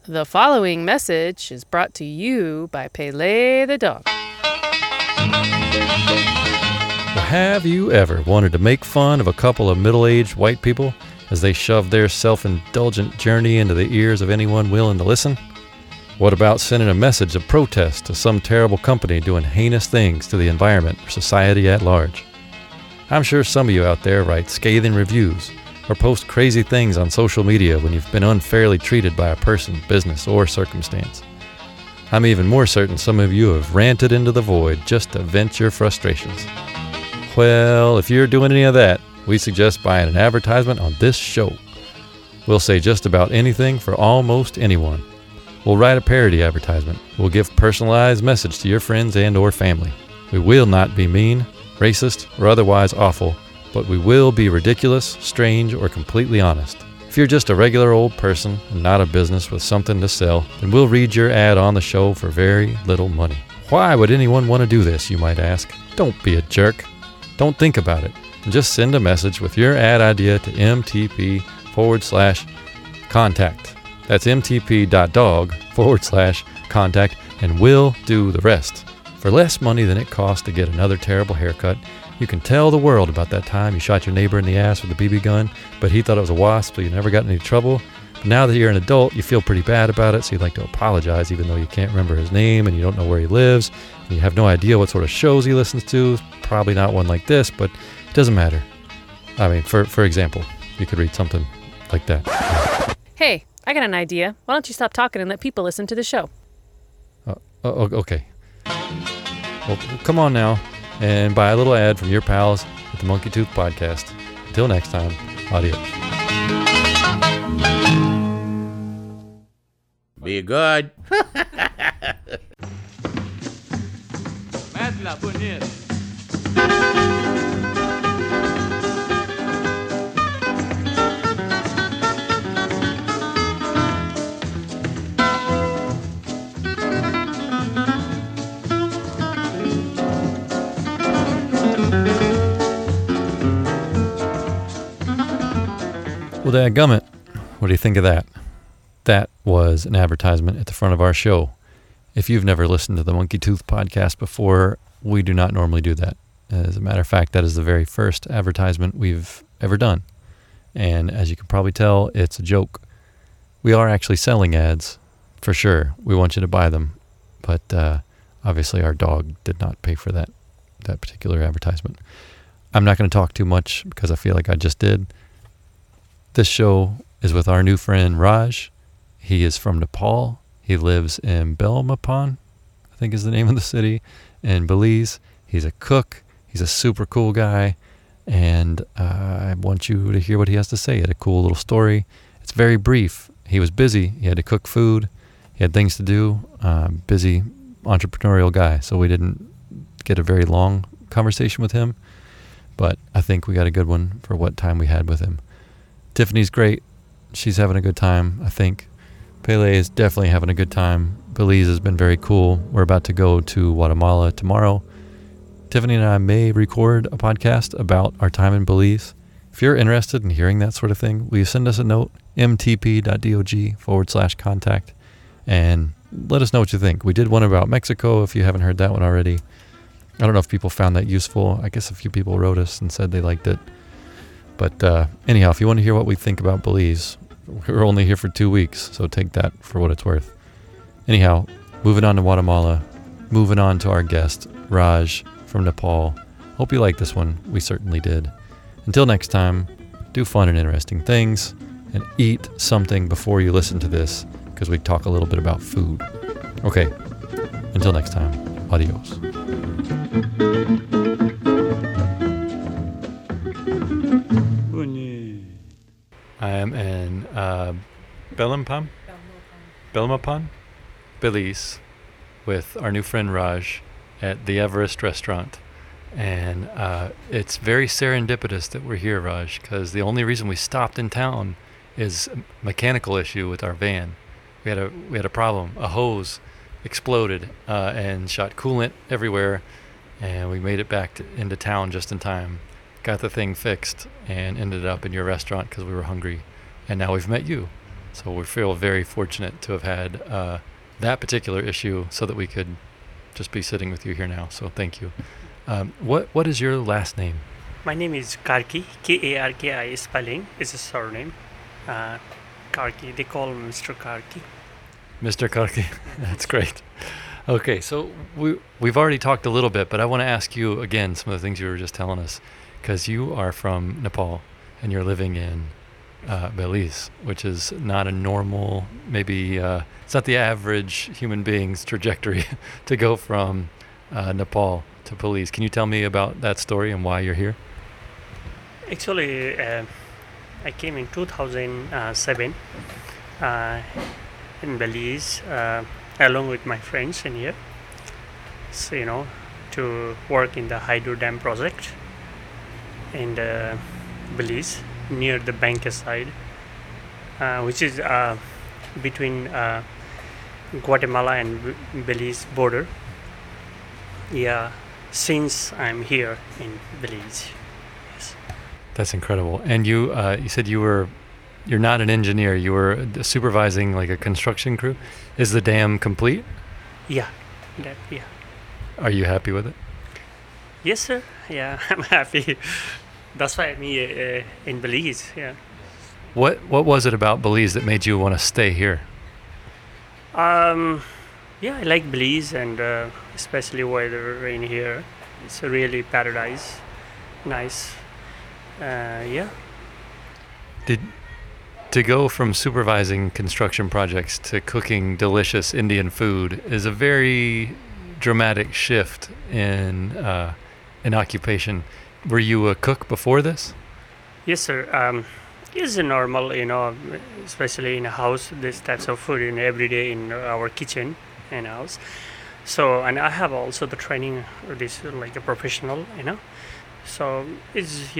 The following message is brought to you by Pele the dog. Have you ever wanted to make fun of a couple of middle-aged white people as they shove their self-indulgent journey into the ears of anyone willing to listen? What about sending a message of protest to some terrible company doing heinous things to the environment or society at large? I'm sure some of you out there write scathing reviews or post crazy things on social media when you've been unfairly treated by a person, business, or circumstance. I'm even more certain some of you have ranted into the void just to vent your frustrations. Well, if you're doing any of that, we suggest buying an advertisement on this show. We'll say just about anything for almost anyone. We'll write a parody advertisement. We'll give personalized message to your friends and or family. We will not be mean, racist, or otherwise awful, but we will be ridiculous, strange, or completely honest. If you're just a regular old person and not a business with something to sell, then we'll read your ad on the show for very little money. Why would anyone want to do this, you might ask? Don't be a jerk. Don't think about it. And just send a message with your ad idea to mtp/contact. That's mtp.dog/contact, and we'll do the rest. For less money than it costs to get another terrible haircut, you can tell the world about that time you shot your neighbor in the ass with a BB gun, but he thought it was a wasp, so you never got in any trouble. But now that you're an adult, you feel pretty bad about it, so you'd like to apologize even though you can't remember his name and you don't know where he lives, and you have no idea what sort of shows he listens to. Probably not one like this, but it doesn't matter. I mean, for example, you could read something like that. Hey, I got an idea. Why don't you stop talking and let people listen to the show? Okay. Well, come on now and buy a little ad from your pals at the Monkey Tooth Podcast. Until next time, adios. Be good. Madla bonita. Well, dadgummit, what do you think of that? That was an advertisement at the front of our show. If you've never listened to the Monkey Tooth Podcast before, we do not normally do that. As a matter of fact, that is the very first advertisement we've ever done. And as you can probably tell, it's a joke. We are actually selling ads, for sure. We want you to buy them. But obviously our dog did not pay for that particular advertisement. I'm not going to talk too much because I feel like I just did. This show is with our new friend Raj. He is from Nepal. He lives in Belmopan, I think is the name of the city, in Belize. He's a cook. He's a super cool guy. And I want you to hear what he has to say. He had a cool little story. It's very brief. He was busy. He had to cook food. He had things to do. Busy entrepreneurial guy. So we didn't get a very long conversation with him. But I think we got a good one for what time we had with him. Tiffany's great. She's having a good time, I think. Pele is definitely having a good time. Belize has been very cool. We're about to go to Guatemala tomorrow. Tiffany and I may record a podcast about our time in Belize. If you're interested in hearing that sort of thing, will you send us a note, mtp.dog/contact, and let us know what you think. We did one about Mexico, if you haven't heard that one already. I don't know if people found that useful. I guess a few people wrote us and said they liked it. But anyhow, if you want to hear what we think about Belize, we're only here for 2 weeks, so take that for what it's worth. Anyhow, moving on to Guatemala, moving on to our guest, Raj from Nepal. Hope you like this one. We certainly did. Until next time, do fun and interesting things, and eat something before you listen to this, because we talk a little bit about food. Okay, until next time, adios. I am in Belmopan, Belize, with our new friend Raj at the Everest restaurant. And it's very serendipitous that we're here, Raj, because the only reason we stopped in town is a mechanical issue with our van. We had a problem. A hose exploded and shot coolant everywhere, and we made it back into town just in time. Got the thing fixed and ended up in your restaurant because we were hungry. And now we've met you. So we feel very fortunate to have had that particular issue so that we could just be sitting with you here now. So thank you. What is your last name? My name is Karki, Karki spelling. It's a surname. Karki, they call me Mr. Karki. Mr. Karki. That's great. Okay, so we've already talked a little bit, but I want to ask you again some of the things you were just telling us, because you are from Nepal and you're living in Belize, which is not a normal, maybe it's not the average human being's trajectory to go from Nepal to Belize. Can you tell me about that story and why you're here? Actually, I came in 2007 in Belize along with my friends in here. So, to work in the hydro dam project in Belize near the Banca-side, which is between Guatemala and Belize border. Yeah, since I'm here in Belize. Yes. That's incredible. And you said you're not an engineer. You were supervising like a construction crew. Is the dam complete? Yeah. Are you happy with it? Yes, sir. Yeah, I'm happy. That's why I'm here in Belize. Yeah. What was it about Belize that made you want to stay here? Yeah, I like Belize and especially weather in here. It's a really paradise. Nice. Yeah. To go from supervising construction projects to cooking delicious Indian food is a very dramatic shift in occupation. Were you a cook before this? Yes, sir. It's a normal, especially in a house, this types of food in every day in our kitchen and house. So, and I have also the training, this like a professional, So it's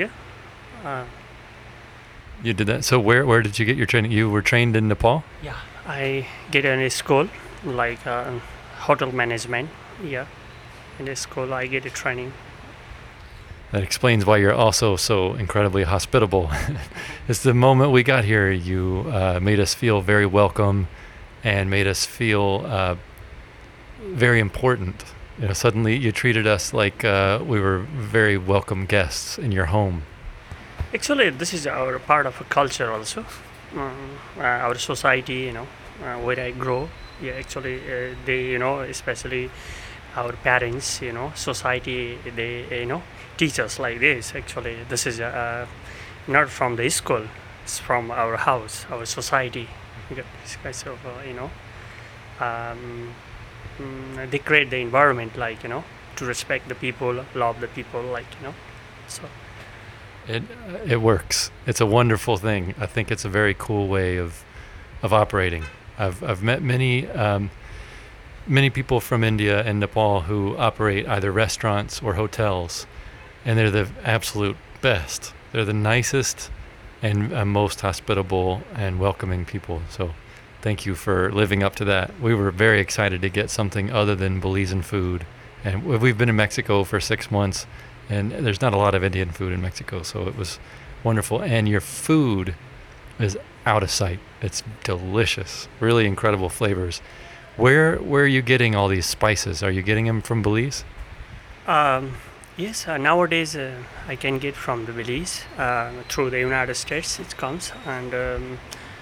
You did that. So where did you get your training? You were trained in Nepal? Yeah, I get in a school like hotel management. Yeah, in a school I get a training. That explains why you're also so incredibly hospitable. It's the moment we got here, you made us feel very welcome and made us feel very important. Suddenly you treated us like we were very welcome guests in your home. Actually, this is our part of a culture also. Our society, where I grow. Yeah, actually, they, especially our parents, society, they, teach us like this. Actually, this is not from the school. It's from our house, our society. You get this kind of, they create the environment, like, to respect the people, love the people, like, so. It works. It's a wonderful thing. I think it's a very cool way of operating. I've met many people from India and Nepal who operate either restaurants or hotels, and they're the absolute best. They're the nicest and most hospitable and welcoming people. So thank you for living up to that. We were very excited to get something other than Belizean food, and we've been in Mexico for 6 months. And there's not a lot of Indian food in Mexico, so it was wonderful. And your food is out of sight. It's delicious, really incredible flavors. Where are you getting all these spices? Are you getting them from Belize? Yes, nowadays I can get from the Belize through the United States. It comes, and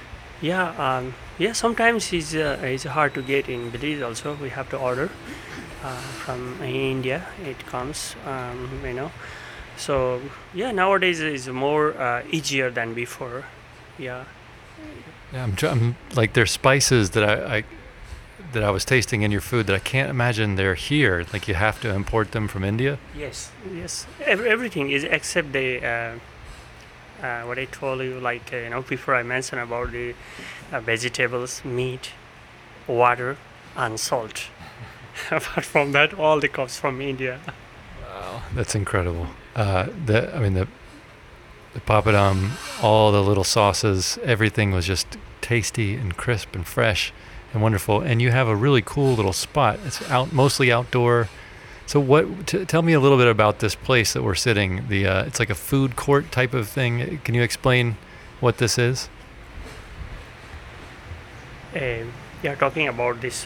sometimes it's hard to get in Belize. Also, we have to order. From India it comes, so nowadays it's more easier than before. Yeah, I'm like, there's spices that I was tasting in your food that I can't imagine they're here. Like, you have to import them from India. Yes. Everything is except the what I told you, like before I mentioned about the vegetables, meat, water and salt. Apart from that, all the comes from India. Wow, that's incredible. The papadum, all the little sauces, everything was just tasty and crisp and fresh and wonderful. And you have a really cool little spot. It's mostly outdoor. So tell me a little bit about this place that we're sitting. It's like a food court type of thing. Can you explain what this is? Yeah, talking about this,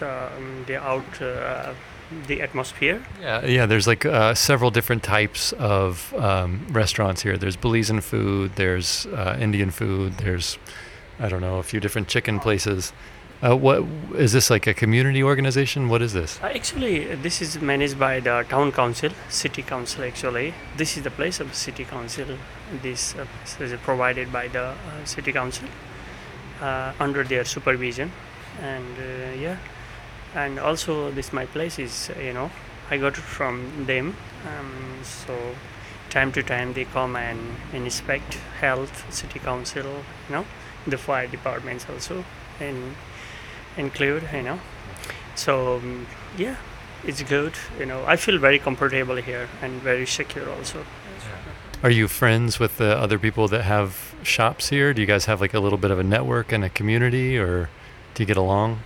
the atmosphere. Yeah. There's like several different types of restaurants here. There's Belizean food. There's Indian food. There's, I don't know, a few different chicken places. What is this, like a community organization? What is this? Actually, this is managed by the town council, city council. Actually, this is the place of the city council. This is provided by the city council under their supervision, and yeah, and also this my place is I got it from them. So time to time they come and inspect health, city council, the fire departments also, and include. So yeah, it's good. I feel very comfortable here and very secure also. Are you friends with the other people that have shops here? Do you guys have like a little bit of a network and a community, or do you get along?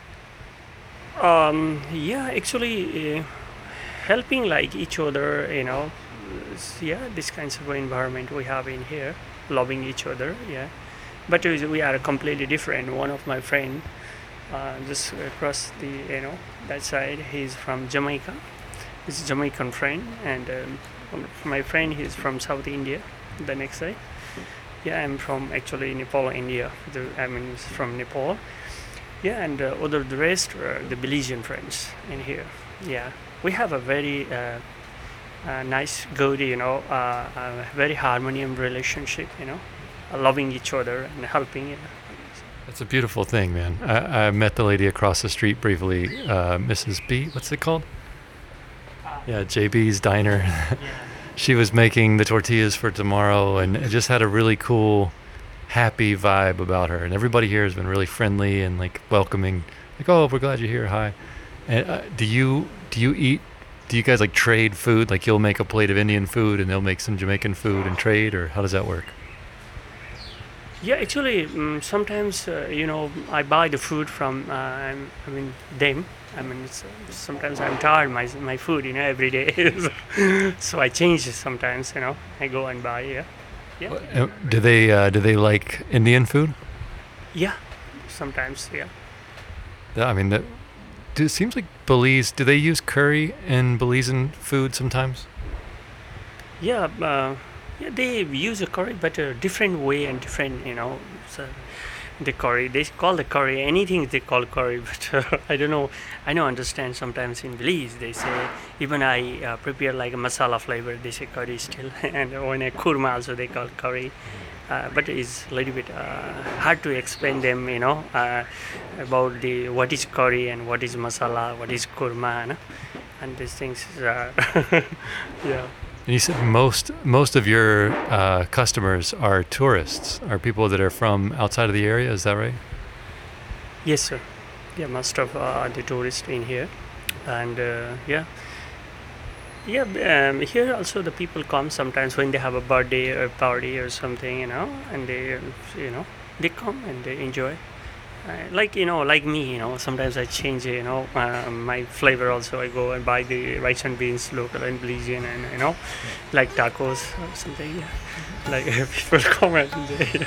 Yeah, actually, helping like each other, yeah, this kinds of environment we have in here, loving each other, yeah. But we are completely different. One of my friend, just across the, that side, he's from Jamaica. He's a Jamaican friend, and one of my friend, he's from South India, the next side. Yeah, I'm from actually Nepal, India. I'm from Nepal. Yeah, and the rest are the Belizean friends in here. Yeah, we have a very nice, good, very harmonious relationship. Loving each other and helping. That's a beautiful thing, man. I met the lady across the street briefly, Mrs. B. What's it called? Yeah, JB's Diner. Yeah. She was making the tortillas for tomorrow, and it just had a really cool, happy vibe about her. And everybody here has been really friendly and like welcoming. Like, oh, we're glad you're here. Hi. And do you guys like trade food? Like you'll make a plate of Indian food and they'll make some Jamaican food and trade, or how does that work? Yeah, actually, sometimes I buy the food from them. Sometimes I'm tired my food every day, so I change it sometimes. I go and buy. Yeah. Do they like Indian food? Yeah, sometimes. Yeah. I mean, it seems like Belize. Do they use curry in Belizean food sometimes? Yeah. Yeah, they use a curry, but a different way and different, so the curry. They call the curry anything they call curry, but I don't know. I don't understand. Sometimes in Belize they say even I prepare like a masala flavor. They say curry still, and when I kurma also they call curry. But it's a little bit hard to explain them, about what is curry and what is masala, what is kurma, and these things are yeah. And you said most of your customers are tourists, are people that are from outside of the area. Is that right? Yes, sir. Yeah, most of the tourists in here, and yeah. Yeah, here also the people come sometimes when they have a birthday or party or something, and they come and they enjoy. Like me, sometimes I change, my flavor also. I go and buy the rice and beans, local and Belizean, and like tacos or something. Yeah. Like people come and they.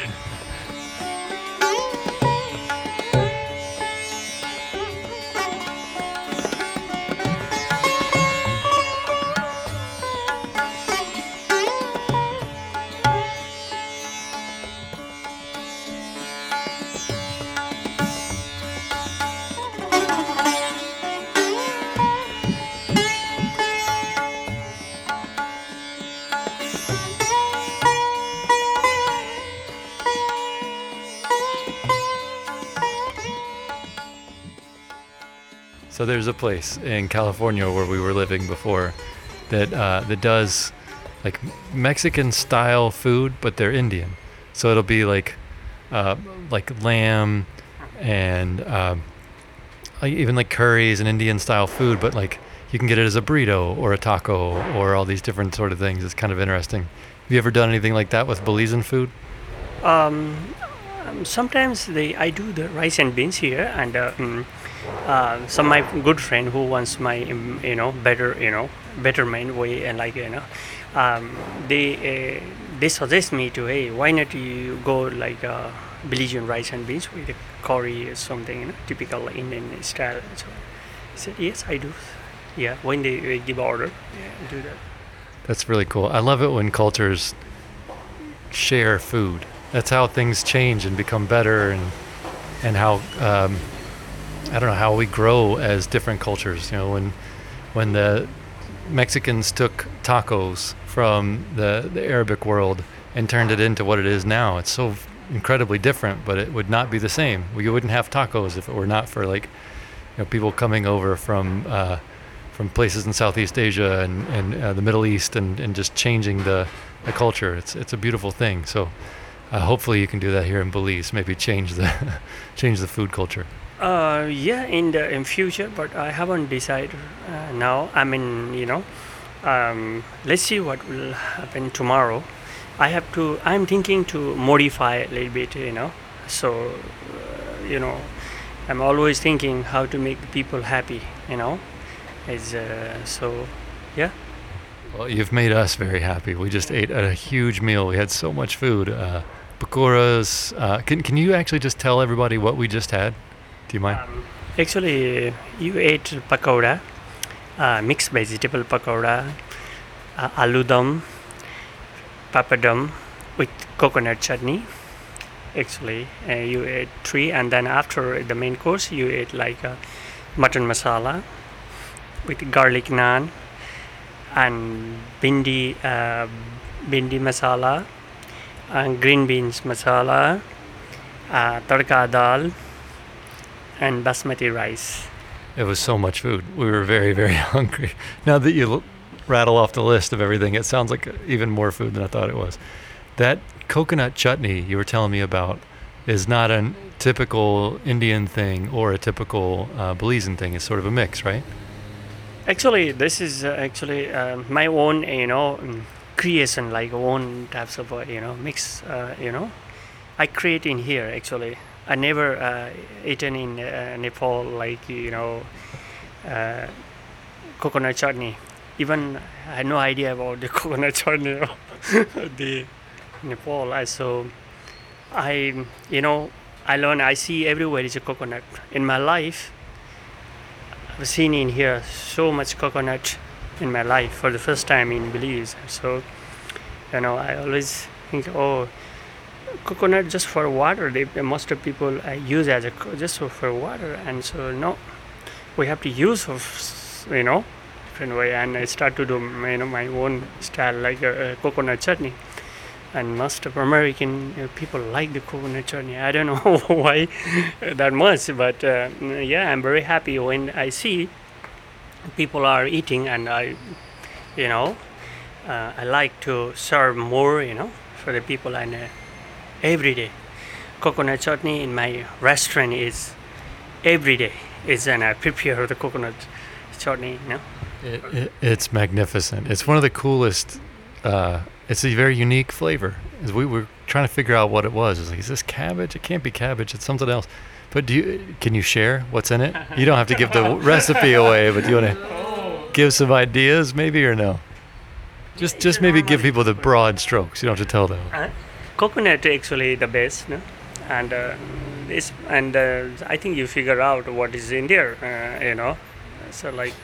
So there's a place in California where we were living before that does like Mexican style food, but they're Indian. So it'll be like lamb and like even like curries and Indian style food, but like you can get it as a burrito or a taco or all these different sort of things. It's kind of interesting. Have you ever done anything like that with Belizean food? Sometimes I do the rice and beans here, and some my good friend who wants my betterment way, and they suggest me to, hey, why not you go like Belizean rice and beans with a curry or something, typical Indian style. So I said, yes, I do. Yeah, when they give order, yeah, I do that. That's really cool. I love it when cultures share food. That's how things change and become better, and how I don't know how we grow as different cultures. When the Mexicans took tacos from the Arabic world and turned it into what it is now, it's so incredibly different, but it would not be the same. We wouldn't have tacos if it were not for people coming over from places in Southeast Asia and the Middle East and just changing the culture. It's a beautiful thing. So hopefully you can do that here in Belize. Maybe change the food culture. Yeah, in future, but I haven't decided now. I mean, let's see what will happen tomorrow. I'm thinking to modify a little bit, So, I'm always thinking how to make the people happy, So, yeah. Well, you've made us very happy. We just ate a huge meal. We had so much food. Pakoras. Can you actually just tell everybody what we just had? Do you mind? Actually, you ate pakora, mixed vegetable pakora, aloo dum, papadum with coconut chutney. Actually, you ate 3, and then after the main course, you ate like mutton masala with garlic naan and bindi masala and green beans masala, tadka dal, and basmati rice. It was so much food. We were very, very hungry. Now that you rattle off the list of everything, it sounds like even more food than I thought it was. That coconut chutney you were telling me about is not a typical Indian thing or a typical Belizean thing. It's sort of a mix, right? Actually, this is my own, creation, like own types of, mix, I create in here, actually. I never eaten in Nepal, like, coconut chutney. Even I had no idea about the coconut chutney of the Nepal. I learn, I see everywhere is a coconut. In my life, I've seen in here so much coconut in my life for the first time in Belize. So, I always think, coconut just for water. Most of people use as just for water, and so no, we have to use different way. And I start to do my own style, like coconut chutney. And most of American people like the coconut chutney. I don't know why that much, but I'm very happy when I see people are eating, and I like to serve more, for the people, and every day. Coconut chutney in my restaurant is every day. And I prepare the coconut chutney, It's magnificent. It's one of the coolest. It's a very unique flavor. As we were trying to figure out what it was. It's like, is this cabbage? It can't be cabbage. It's something else. But can you share what's in it? You don't have to give the recipe away, but do you want to give some ideas, maybe, or no? Just maybe give people the broad strokes. You don't have to tell them. Coconut actually the best, and I think you figure out what is in there, So like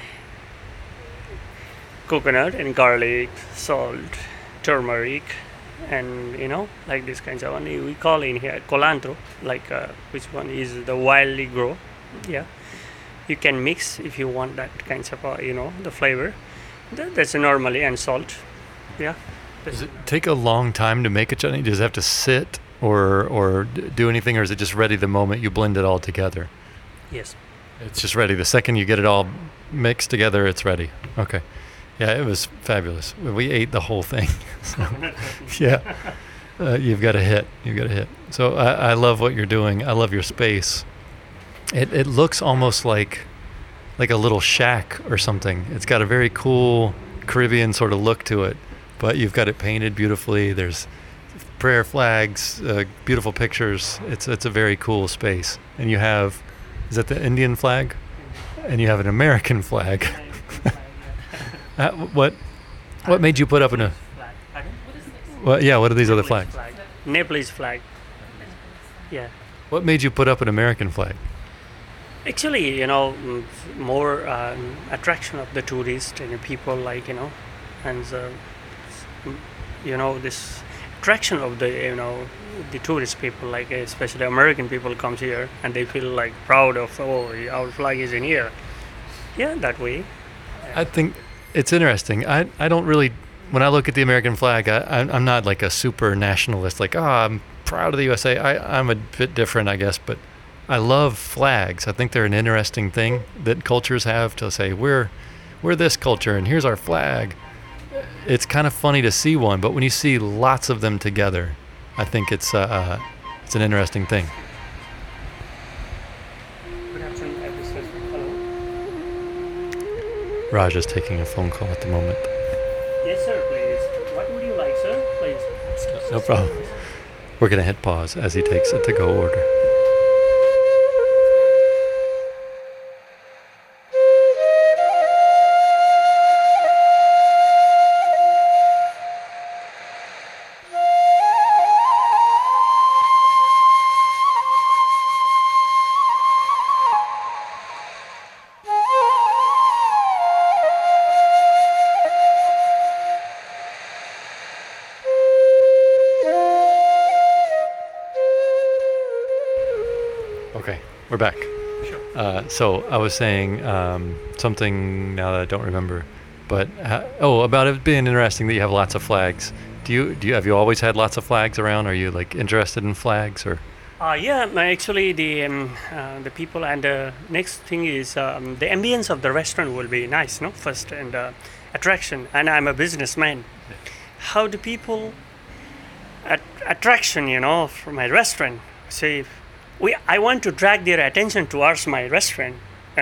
coconut and garlic, salt, turmeric, and like this kinds of one. We call in here colantro, like which one is the wildly grow. Yeah, you can mix if you want that kinds of the flavor. That's normally, and salt. Yeah. Does it take a long time to make a chutney? Does it have to sit or do anything, or is it just ready the moment you blend it all together? Yes. It's just ready. The second you get it all mixed together, it's ready. Okay. Yeah, it was fabulous. We ate the whole thing. So, yeah. You've got a hit. So I love what you're doing. I love your space. It looks almost like a little shack or something. It's got a very cool Caribbean sort of look to it. But you've got it painted beautifully. There's prayer flags, beautiful pictures. It's a very cool space. And you have, is that the Indian flag? And you have an American flag. What made you put up in a? What are these other flags? Nepalese flag. Yeah. What made you put up an American flag? Actually, more attraction of the tourists and the people, like, and this attraction of the tourist people, like especially American people comes here and they feel like proud of, oh, our flag is in here. Yeah, that way. I think it's interesting. I don't really, when I look at the American flag, I'm not like a super nationalist, like, I'm proud of the USA. I'm a bit different, I guess, but I love flags. I think they're an interesting thing that cultures have to say, we're this culture and here's our flag. It's kind of funny to see one, but when you see lots of them together, I think it's an interesting thing. Good afternoon, episode. Hello. Raj is taking a phone call at the moment. Yes, sir, please. What would you like, sir? Please. No problem. We're going to hit pause as he takes a to-go order. Okay, we're back. Sure. So I was saying something now that I don't remember, but about it being interesting that you have lots of flags. Have you always had lots of flags around? Are you like interested in flags or? Yeah, actually the people, and the next thing is the ambience of the restaurant will be nice, no? First, and attraction. And I'm a businessman. How do people attraction, for my restaurant? Say, I want to drag their attention towards my restaurant,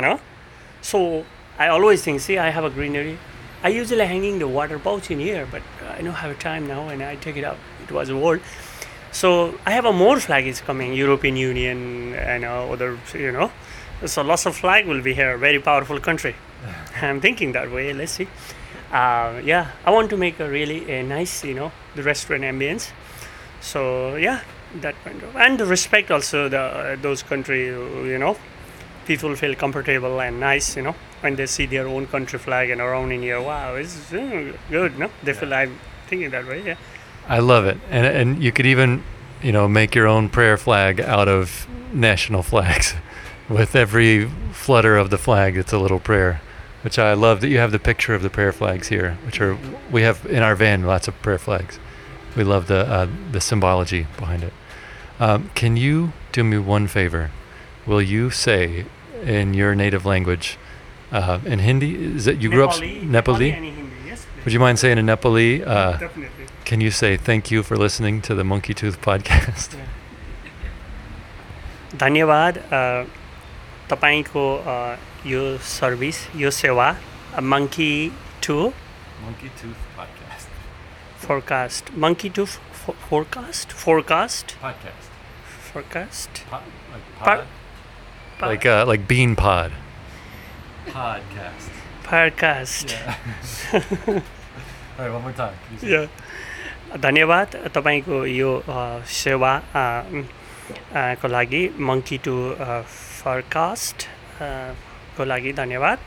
So I always think, see, I have a greenery. I usually hanging the water pouch in here, but I don't have time now, and I take it out. It was old. So I have a more flag is coming, European Union and other, So lots of flag will be here, very powerful country. I'm thinking that way, let's see. I want to make a really nice, the restaurant ambience. So yeah, that kind of, and the respect also those country, people feel comfortable and nice, when they see their own country flag and around in here. Wow, it's good, no? They feel, I'm thinking that way, yeah. I love it, and you could even, make your own prayer flag out of national flags. With every flutter of the flag, it's a little prayer, which I love that you have the picture of the prayer flags here, we have in our van lots of prayer flags. We love the symbology behind it. Can you do me one favor? Will you say in your native language, in Hindi, is that you grew up Nepali? and Hindi, yes. Would you mind saying in Nepali? Definitely. Can you say thank you for listening to the Monkey Tooth podcast? धन्यवाद तपाईको यो service, यो सेवा, Monkey Tooth podcast. Forecast. Monkey Tooth forecast? Forecast. Like bean pod. Podcast. Yeah. All right, one more time. Yeah. धन्यवाद तपाईको यो सेवा को लागि Monkey Tooth forecast को लागि धन्यवाद.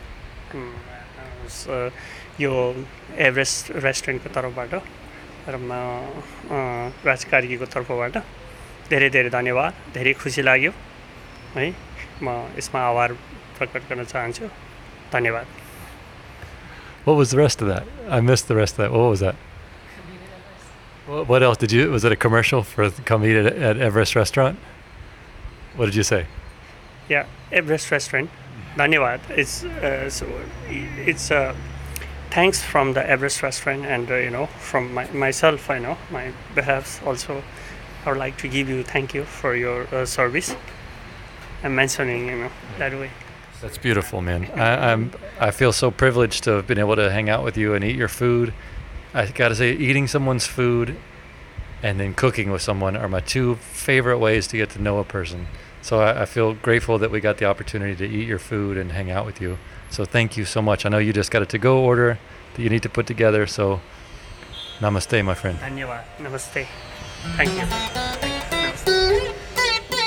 यो एभरेस्ट रेस्टुरेन्टको तर्फबाट र म राजकार्कीको तर्फबाट धेरै धेरै धन्यवाद. धेरै खुसी लाग्यो है. म यसमा आभार प्रकट गर्न चाहन्छु. धन्यवाद. What was the rest of that? I missed the rest of that. What was that? What else did you? Was it a commercial for come eat at Everest Restaurant? What did you say? Yeah, Everest Restaurant. Dhanyawad. It's thanks from the Everest Restaurant, and from myself, my behalf also. I would like to give you thank you for your service. I'm mentioning that way. That's beautiful, man. I feel so privileged to have been able to hang out with you and eat your food. I gotta say, eating someone's food and then cooking with someone are my two favorite ways to get to know a person. So I feel grateful that we got the opportunity to eat your food and hang out with you. So thank you so much. I know you just got a to-go order that you need to put together. So namaste, my friend. Dhanyawad. Namaste. Thank you. Namaste.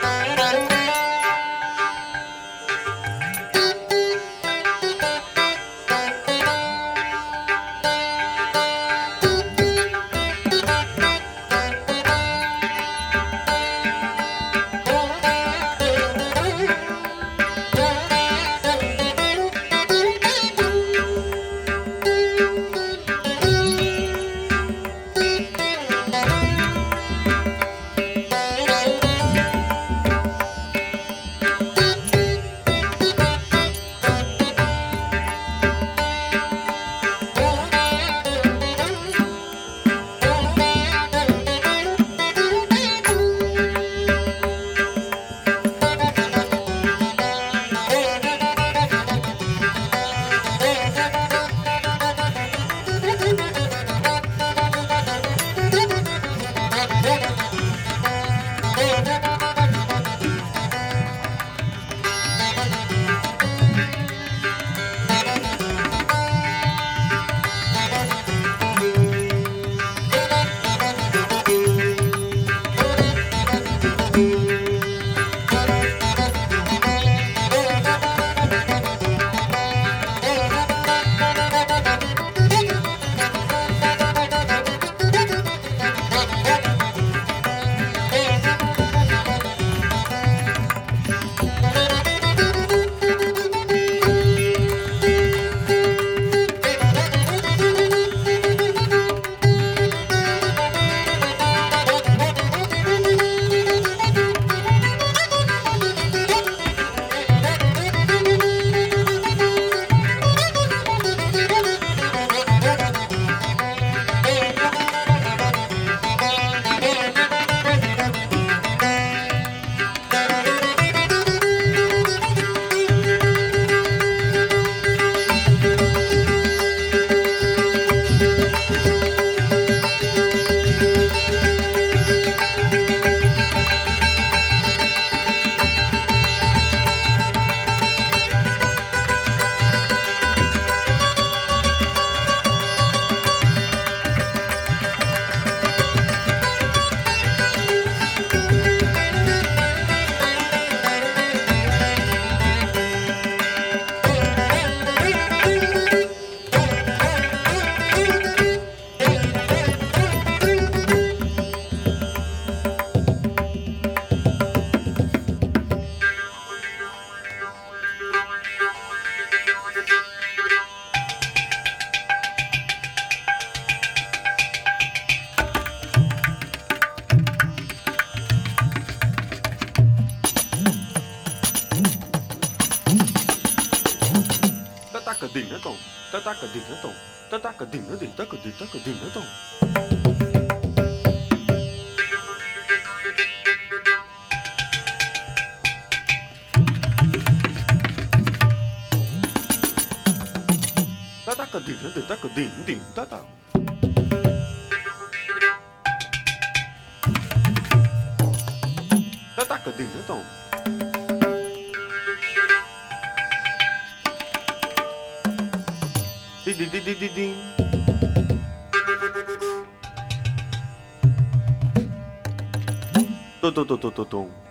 咚咚咚咚咚咚。